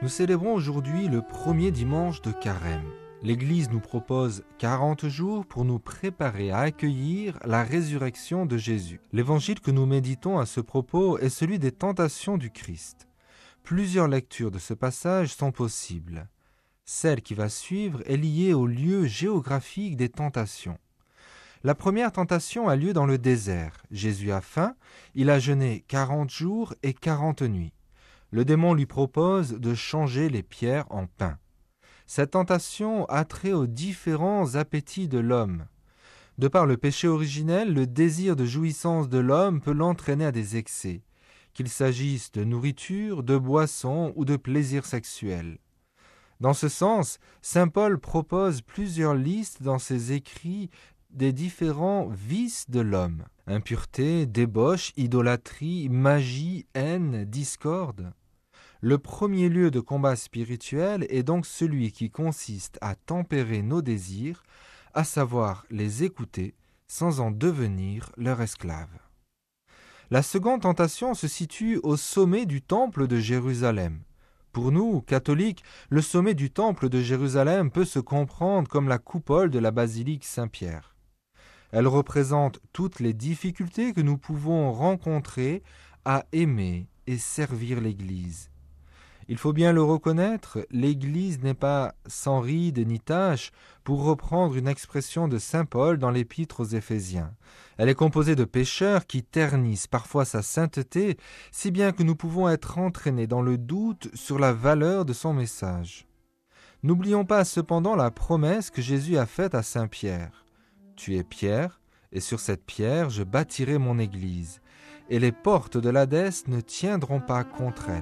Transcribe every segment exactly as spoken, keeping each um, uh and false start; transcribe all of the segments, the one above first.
Nous célébrons aujourd'hui le premier dimanche de Carême. L'Église nous propose quarante jours pour nous préparer à accueillir la résurrection de Jésus. L'évangile que nous méditons à ce propos est celui des tentations du Christ. Plusieurs lectures de ce passage sont possibles. Celle qui va suivre est liée au lieu géographique des tentations. La première tentation a lieu dans le désert. Jésus a faim, il a jeûné quarante jours et quarante nuits. Le démon lui propose de changer les pierres en pain. Cette tentation a trait aux différents appétits de l'homme. De par le péché originel, le désir de jouissance de l'homme peut l'entraîner à des excès, qu'il s'agisse de nourriture, de boisson ou de plaisir sexuel. Dans ce sens, saint Paul propose plusieurs listes dans ses écrits des différents vices de l'homme. Impureté, débauche, idolâtrie, magie, haine, discorde. Le premier lieu de combat spirituel est donc celui qui consiste à tempérer nos désirs, à savoir les écouter sans en devenir leur esclave. La seconde tentation se situe au sommet du temple de Jérusalem. Pour nous, catholiques, le sommet du temple de Jérusalem peut se comprendre comme la coupole de la basilique Saint-Pierre. Elle représente toutes les difficultés que nous pouvons rencontrer à aimer et servir l'Église. Il faut bien le reconnaître, l'Église n'est pas sans rides ni taches, pour reprendre une expression de saint Paul dans l'épître aux Éphésiens. Elle est composée de pécheurs qui ternissent parfois sa sainteté, si bien que nous pouvons être entraînés dans le doute sur la valeur de son message. N'oublions pas cependant la promesse que Jésus a faite à saint Pierre. « Tu es Pierre, et sur cette pierre je bâtirai mon Église, et les portes de l'Hadès ne tiendront pas contre elle. »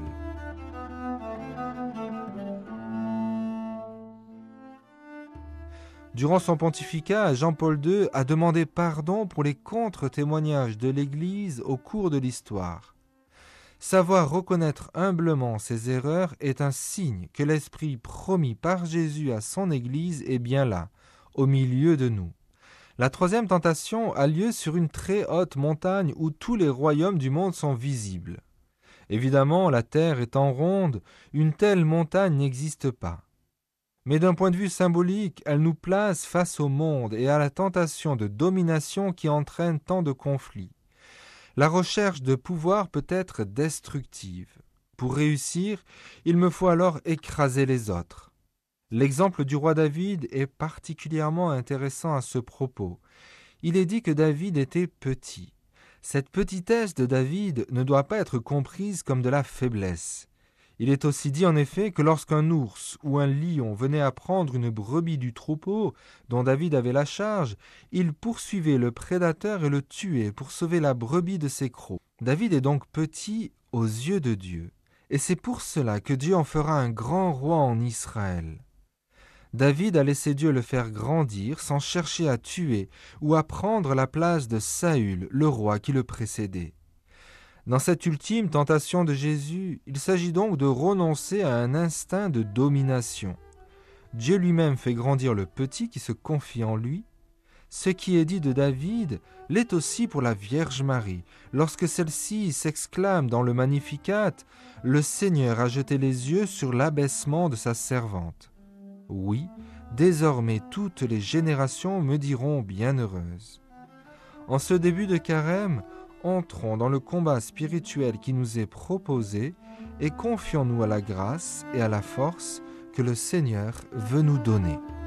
Durant son pontificat, Jean-Paul deux a demandé pardon pour les contre-témoignages de l'Église au cours de l'histoire. Savoir reconnaître humblement ses erreurs est un signe que l'Esprit promis par Jésus à son Église est bien là, au milieu de nous. La troisième tentation a lieu sur une très haute montagne où tous les royaumes du monde sont visibles. Évidemment, la terre étant ronde, une telle montagne n'existe pas. Mais d'un point de vue symbolique, elle nous place face au monde et à la tentation de domination qui entraîne tant de conflits. La recherche de pouvoir peut être destructive. Pour réussir, il me faut alors écraser les autres. L'exemple du roi David est particulièrement intéressant à ce propos. Il est dit que David était petit. Cette petitesse de David ne doit pas être comprise comme de la faiblesse. Il est aussi dit en effet que lorsqu'un ours ou un lion venait à prendre une brebis du troupeau dont David avait la charge, il poursuivait le prédateur et le tuait pour sauver la brebis de ses crocs. David est donc petit aux yeux de Dieu, et c'est pour cela que Dieu en fera un grand roi en Israël. David a laissé Dieu le faire grandir sans chercher à tuer ou à prendre la place de Saül, le roi qui le précédait. Dans cette ultime tentation de Jésus, il s'agit donc de renoncer à un instinct de domination. Dieu lui-même fait grandir le petit qui se confie en lui. Ce qui est dit de David l'est aussi pour la Vierge Marie, lorsque celle-ci s'exclame dans le Magnificat « Le Seigneur a jeté les yeux sur l'abaissement de sa servante. » Oui, désormais toutes les générations me diront bienheureuse. En ce début de carême, entrons dans le combat spirituel qui nous est proposé et confions-nous à la grâce et à la force que le Seigneur veut nous donner.